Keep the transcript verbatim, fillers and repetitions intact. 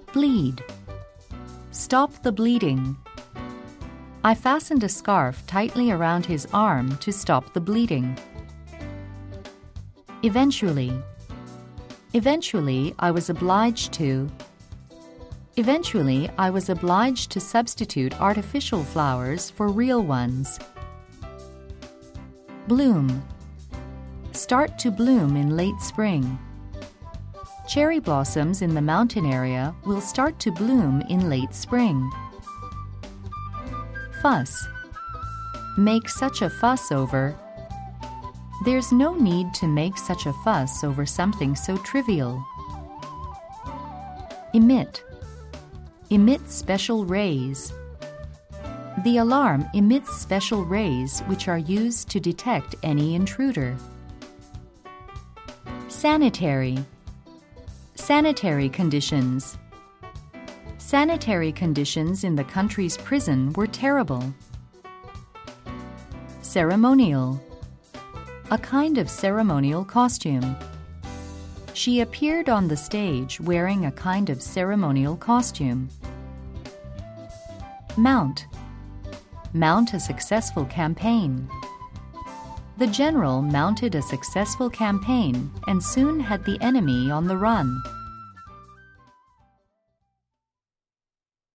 Bleed. Stop the bleeding. I fastened a scarf tightly around his arm to stop the bleeding. Eventually. Eventually, I was obliged to. Eventually, I was obliged to substitute artificial flowers for real ones. Bloom. Start to bloom in late spring. Cherry blossoms in the mountain area will start to bloom in late spring. Fuss. Make such a fuss over. There's no need to make such a fuss over something so trivial. Emit. Emit special rays. The alarm emits special rays which are used to detect any intruder. Sanitary. Sanitary conditions. Sanitary conditions in the country's prison were terrible. Ceremonial. A kind of ceremonial costume. She appeared on the stage wearing a kind of ceremonial costume. Mount. Mount a successful campaign. The general mounted a successful campaign and soon had the enemy on the run.